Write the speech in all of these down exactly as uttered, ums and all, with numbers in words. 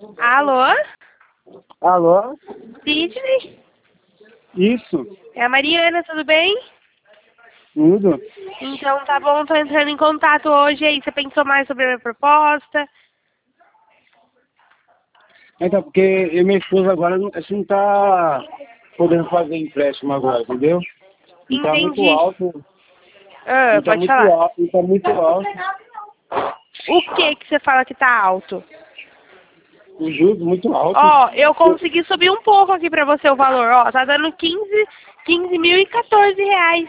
Alô? Alô? Sidney? Isso, É a Mariana, tudo bem? tudo. Então tá bom, tô entrando em contato hoje aí. Você pensou mais sobre a minha proposta? Então, porque eu e minha esposa agora, não- a gente não tá podendo fazer empréstimo agora, entendeu? E tá muito Entendi. alto, Ah, e tá pode muito falar. alto, e tá muito alto. O que que você fala que tá alto? O juros muito alto. Ó, eu consegui subir um pouco aqui pra você o valor, ó. Tá dando quinze, quinze mil e quatorze reais.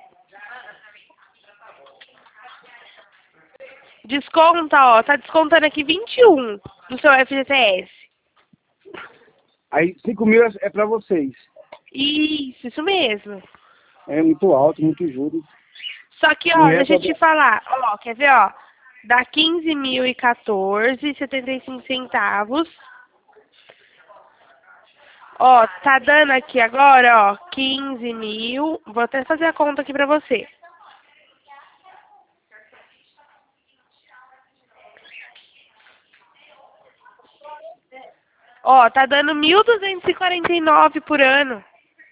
Desconta, ó. Tá descontando aqui vinte e um do seu F G T S. Aí cinco mil é, é pra vocês. Isso, isso mesmo. É muito alto, muito juros. Só que, Não ó, é deixa pra... eu te falar. Ó, quer ver, ó? Dá quinze mil e quatorze e setenta e cinco centavos. Ó, tá dando aqui agora, ó, quinze mil. Vou até fazer a conta aqui pra você. Ó, tá dando mil duzentos e quarenta e nove por ano.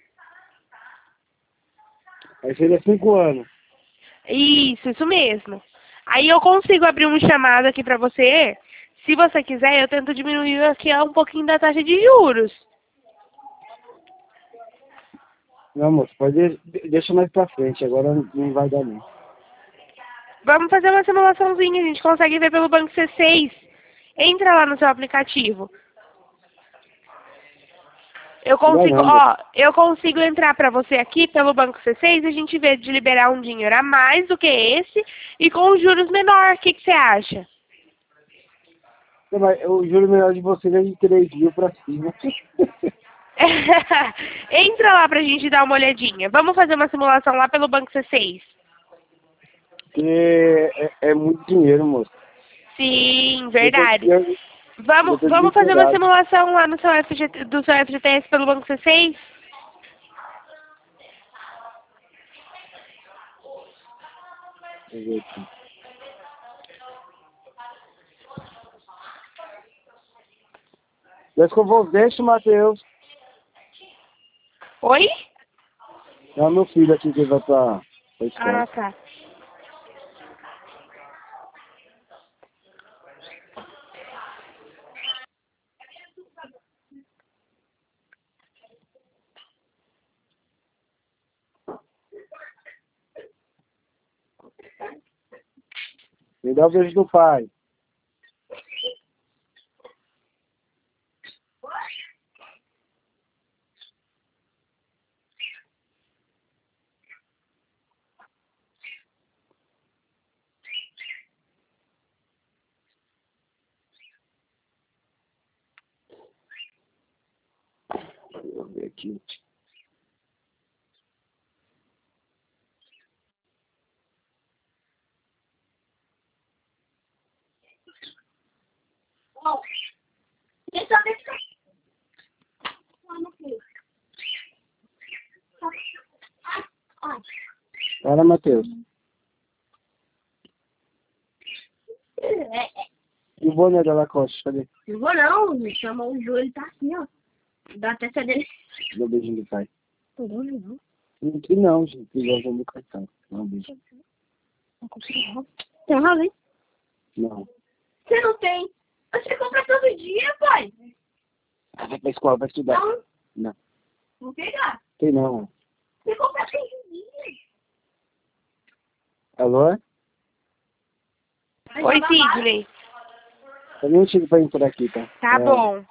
Aí seria cinco anos. Isso, isso mesmo. Aí eu consigo abrir um chamado aqui pra você. Se você quiser, eu tento diminuir aqui um pouquinho da taxa de juros. Não, moço, pode de- deixa mais pra frente, agora não não vai dar não. Vamos fazer uma simulaçãozinha, a gente consegue ver pelo Banco C seis. Entra lá no seu aplicativo. Eu Não vai consigo, não, moço. ó, eu consigo entrar pra você aqui pelo Banco C seis e a gente vê de liberar um dinheiro a mais do que esse e com juros menor. O que que você acha? Não, mas o juro melhor de vocês é de três mil pra cima. Entra lá pra gente dar uma olhadinha. Vamos fazer uma simulação lá pelo Banco C seis. Porque é, é muito dinheiro, moço. Sim, Eu tô, verdade. eu, eu Vamos, tô vamos fazer uma desesperado. simulação lá no seu F G T, do seu F G T S pelo Banco C seis? Deixa eu ver aqui. Deixa que eu vou, deixa o Matheus. Oi? É o meu filho aqui que vai pra, pra escola. Ah, tá. Me dá o beijo do pai. Deixa eu ver aqui. Para, Matheus. E o boné da Lacoste, cadê? Não vou não, me chama o Jô, ele tá assim, ó. Dá até essa dele. Dá o beijinho do pai. Não vou não. Não, que não, gente. Igual o meu cartão. Não, beijo. Não consigo não. Tem razão, hein? Não. Você não tem. Você compra todo dia, pai. Ah, vai pra escola, vai estudar. Não. Não. Vou pegar. Tem não. Você compra todo dia. Alô? Oi, Sidney. Eu nem tive pra entrar aqui, tá? Tá É, bom.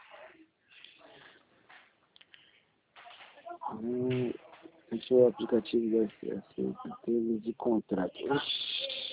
hum, esse é o aplicativo da F S, termos de contrato. Oxi.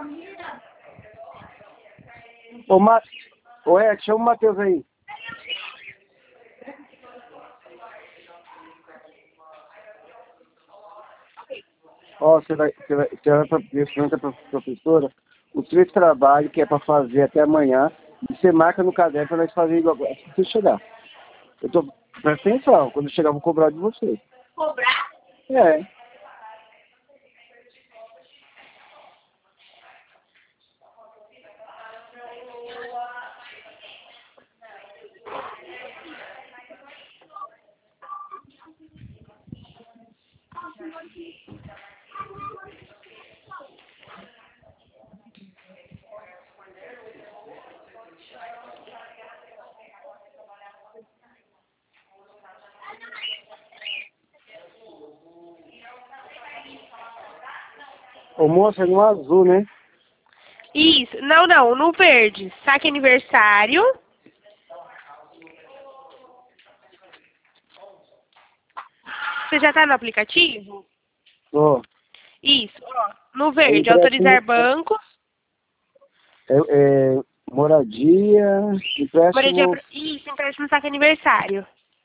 Ô, Ma... Ô, Ed, chama o Matheus aí. Ó, você vai, você vai, você vai pra, pergunta pra professora os três trabalhos que é pra fazer até amanhã e você marca no caderno pra nós fazer igual assim que você chegar. Eu tô, presta atenção, quando eu chegar eu vou cobrar de você. Cobrar? É. Ô, moça, é no azul, né? Isso. Não, não, no verde. Saque aniversário. Você já tá no aplicativo? Ó. Isso. Ó, no verde, Empréstimo- autorizar bancos. É, é, moradia, empréstimo... Moradia, isso, empréstimo saque aniversário.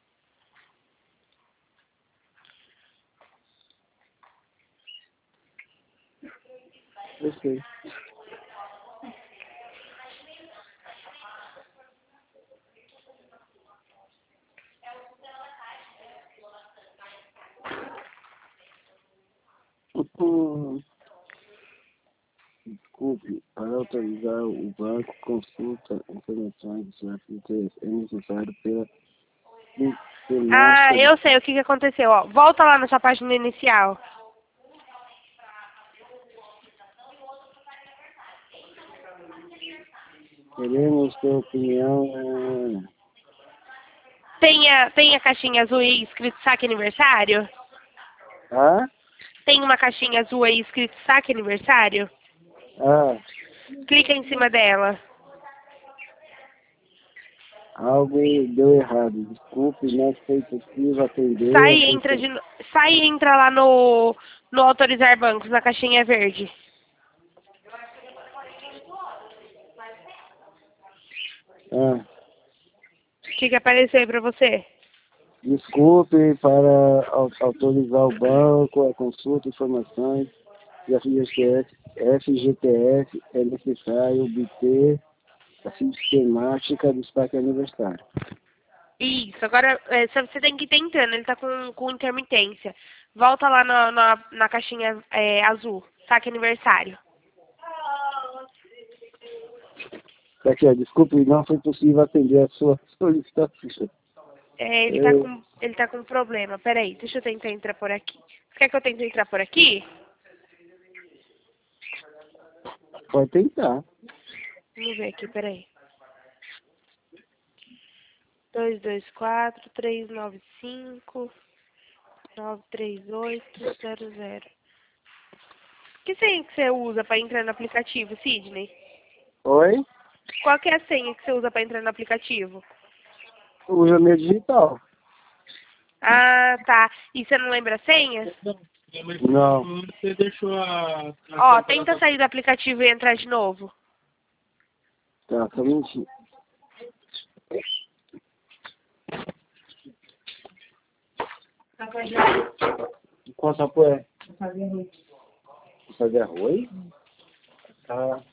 Eu sei. Hum. Desculpe, para autorizar o banco, consulta informações do seu F T S é necessário pela Ah, eu sei o que, que aconteceu. Ó, volta lá na sua página inicial. Queremos ter opinião. Tem a, tem a caixinha azul aí escrito saque aniversário? Ah? Tem uma caixinha azul aí escrito saque aniversário? Ah, Clica em cima dela. algo deu errado. Desculpe, não foi possível atender. Sai e entra, de, no- sai e entra lá no, no autorizar bancos, na caixinha verde. Ah, O que, que apareceu aí pra você? desculpe para au- autorizar o banco, a consulta, informações e a F G T S, F G T S é necessário obter a sistemática do saque aniversário. Isso, agora é, só você tem que ir tentando, ele tá com, com intermitência. Volta lá na, na, na caixinha é, azul, saque aniversário. Aqui, ó, desculpe, não foi possível atender a sua solicitação. É, ele, tá com, ele tá com problema. Peraí, deixa eu tentar entrar por aqui. Você quer que eu tente entrar por aqui? Pode tentar. Vamos ver aqui, peraí. dois dois quatro, três nove cinco, nove três oito, zero zero. Que senha que você usa para entrar no aplicativo, Sidney? Oi? Qual que é a senha que você usa para entrar no aplicativo? Usa meu digital. Ah, tá. E você não lembra a senha? Não. Você deixou a... Ó, tenta sair do aplicativo e entrar de novo. Tá, só mentindo. Qual sabor é? Fazer arroz. Fazer arroz? Tá.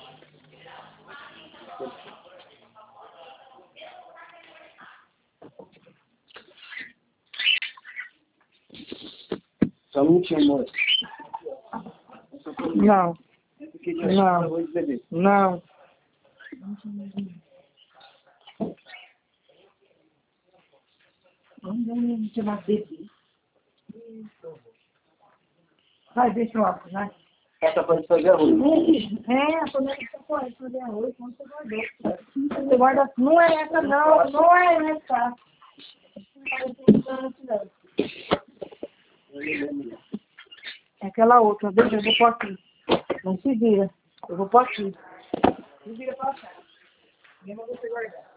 Só mentindo, amor. Não. Não. Arroz, bebê. Não. Vamos chamar bebê. Vai, deixa eu óculos, vai. Essa pode fazer arroz. É, quando é que você pode fazer arroz, quando você guardou. Você guarda, não é essa não, não é essa. É aquela outra, deixa, eu vou pôr aqui. Não se vira, eu vou pôr aqui. Se vira pra cá. Mesmo você guardar.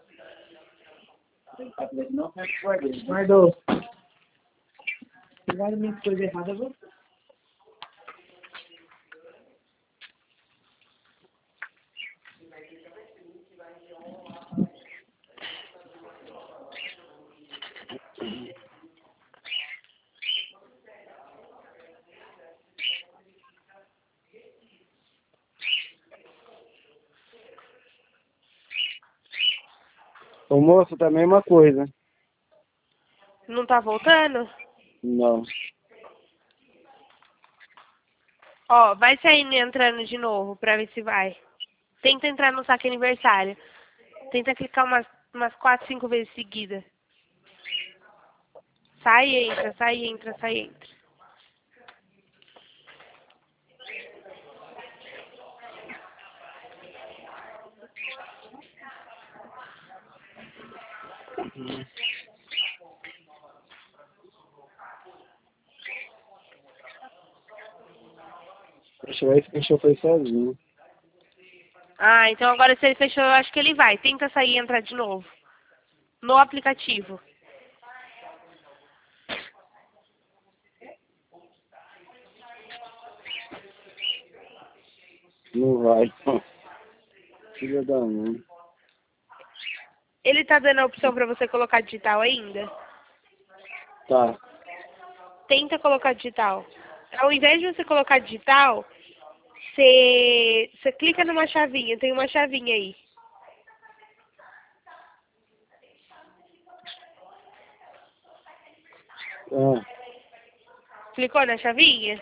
Não, guardei. Guardou. Se guarda minha coisa errada, eu vou. O moço tá a mesma coisa. Não tá voltando? Não. Ó, vai saindo e entrando de novo pra ver se vai. Tenta entrar no saque aniversário. Tenta clicar umas, umas quatro, cinco vezes seguidas. Sai e entra, sai e entra, sai e entra. Fechou aí, fechou, foi sozinho. Ah, então agora se ele fechou, eu acho que ele vai. Tenta sair e entrar de novo. No aplicativo. Não vai. Filha da mãe. Ele tá dando a opção pra você colocar digital ainda? Tá. Tenta colocar digital. Ao invés de você colocar digital, você, você clica numa chavinha. Tem uma chavinha aí. Ah, Clicou na chavinha?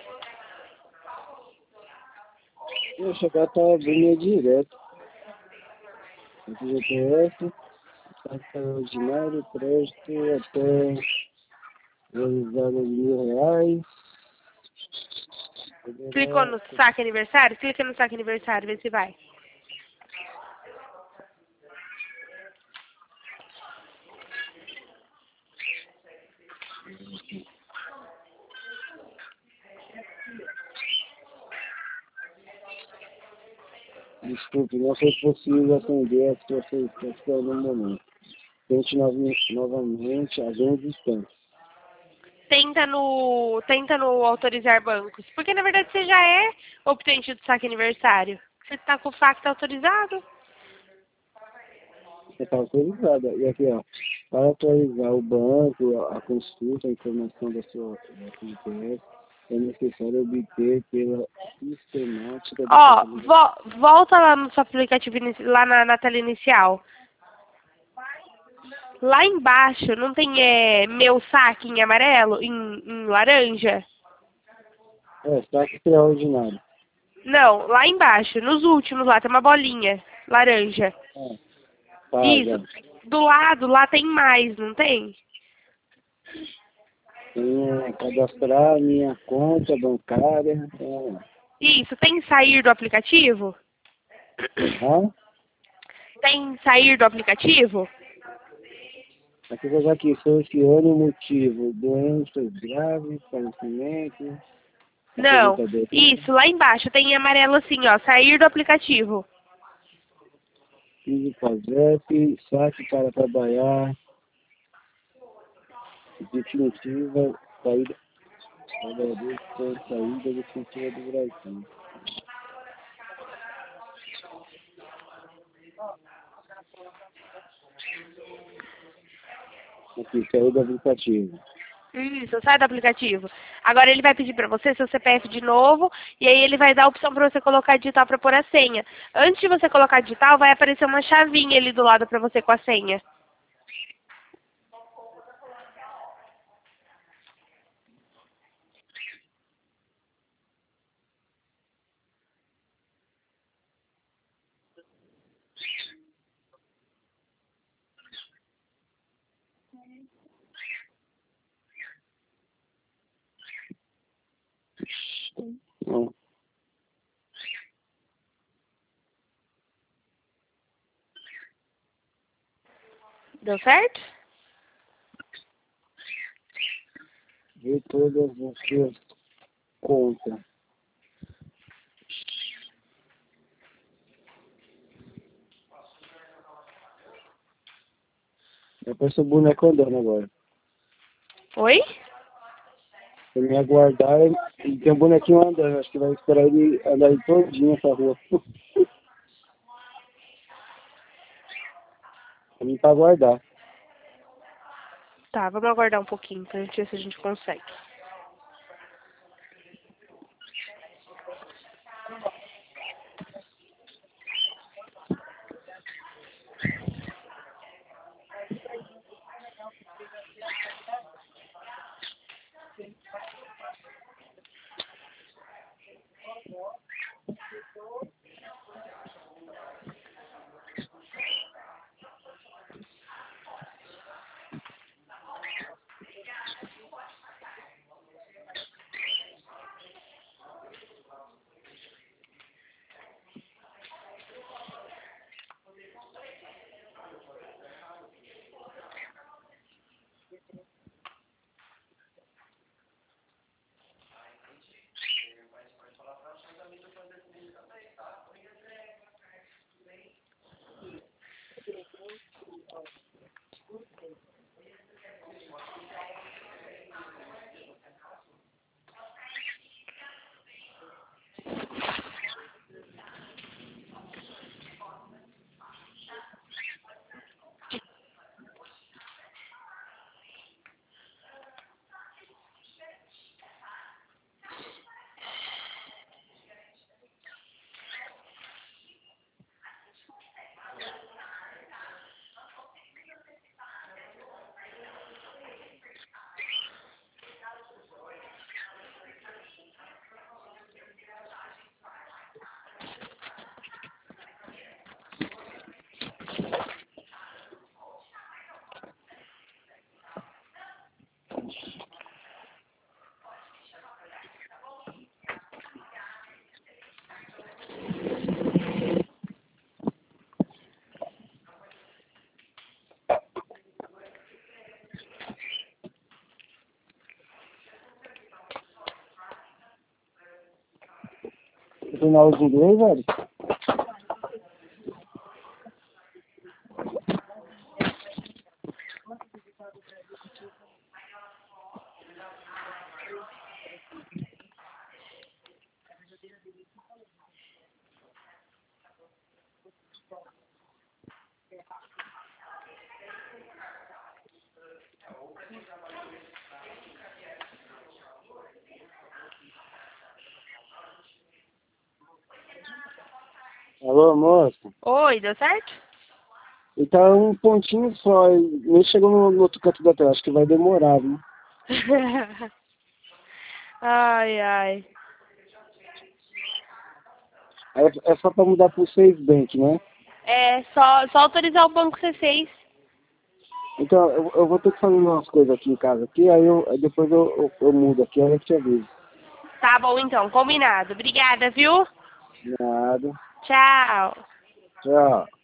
eu chegar tá abrindo direto. G P S, taxa ordinário, crédito até realizada de mil reais. Clicou no saque aniversário? Clica no saque aniversário, vê se vai. Desculpe, não foi possível atender a sua solicitação no momento. Tente novi- novamente a alguns instantes. Tenta no, tenta no autorizar bancos. Porque na verdade você já é obtente do saque aniversário. Você tá com o facto autorizado? Você está autorizada. E aqui, ó, para atualizar o banco, a, a consulta, a informação da sua da sua I P S, é necessário obter pela sistemática do Ó, cartão. vo, volta lá no seu aplicativo, inici- lá na, na tela inicial. Lá embaixo não tem é, meu saque em amarelo, em, em laranja? É, saque extraordinário. Não, lá embaixo, nos últimos lá, tem uma bolinha laranja. É, tá, Isso, já. do lado lá tem mais, não tem? Tem cadastrar minha conta bancária. É. Isso, tem sair do aplicativo? Hã? Tem sair do aplicativo? Aqui vou aqui, selecione o motivo, doenças graves, falecimento, Não, aposentadoria, isso, lá embaixo tem em amarelo assim, ó, sair do aplicativo. piso PASEP, saque para trabalhar, definitiva, saída, trabalhadores com saída definitiva do Brasil. Aqui, saída do aplicativo. Isso, sai do aplicativo. Agora ele vai pedir pra você seu C P F de novo e aí ele vai dar a opção pra você colocar digital pra pôr a senha. Antes de você colocar digital, vai aparecer uma chavinha ali do lado pra você com a senha. Não. Deu certo? Ver todas as suas contas. Depois o boneco andando agora. Oi? Se me aguardar, ele tem um bonequinho andando, acho que vai esperar ele andar aí todinho essa rua. Pra mim pra aguardar. Tá, vamos aguardar um pouquinho pra gente ver se a gente consegue. Você tem aula de inglês, velho? Alô, moça? Oi, deu certo? Ele tá um pontinho só, ele nem chegou no, no outro canto da tela, acho que vai demorar, viu? Ai, ai. É, é só pra mudar pro Safe Bank, né? É, só, só autorizar o banco C seis. Então, eu, eu vou ter que fazer umas coisas aqui em casa, aqui, aí, eu, aí depois eu, eu, eu mudo aqui, aí eu te aviso. Tá bom, então. Combinado. Obrigada, viu? Nada. Tchau. Tchau.